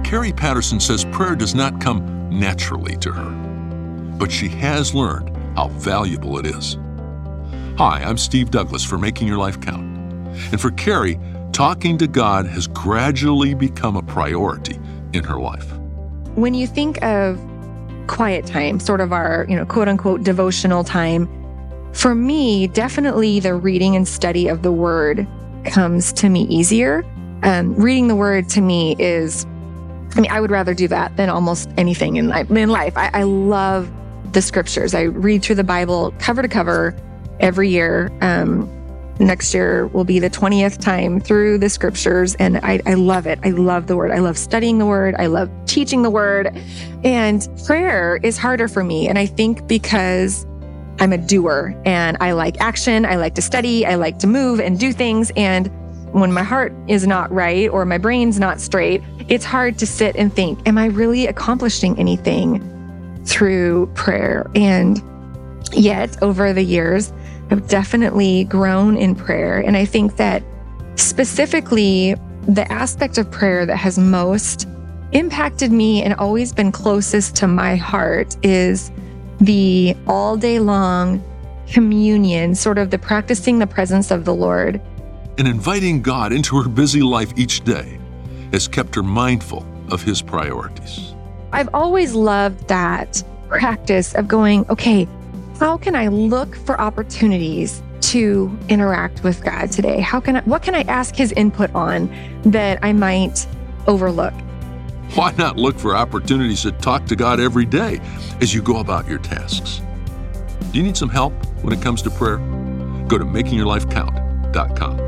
Carrie Patterson says prayer does not come naturally to her, but she has learned how valuable it is. Hi, I'm Steve Douglas for Making Your Life Count. And for Carrie, talking to God has gradually become a priority in her life. When you think of quiet time, sort of our, quote unquote devotional time, for me, definitely the reading and study of the Word comes to me easier. Reading the Word to me is, I would rather do that than almost anything in life. I love the Scriptures. I read through the Bible cover to cover every year. Next year will be the 20th time through the Scriptures, and I love it. I love the Word. I love studying the Word. I love teaching the Word. And prayer is harder for me. And I think because I'm a doer and I like action, I like to study, I like to move and do things. And when my heart is not right or my brain's not straight, it's hard to sit and think, am I really accomplishing anything through prayer? And yet, over the years, I've definitely grown in prayer. And I think that specifically the aspect of prayer that has most impacted me and always been closest to my heart is the all day long communion, sort of the practicing the presence of the Lord. And inviting God into her busy life each day has kept her mindful of His priorities. I've always loved that practice of going, okay, how can I look for opportunities to interact with God today? What can I ask His input on that I might overlook? Why not look for opportunities to talk to God every day as you go about your tasks? Do you need some help when it comes to prayer? Go to makingyourlifecount.com.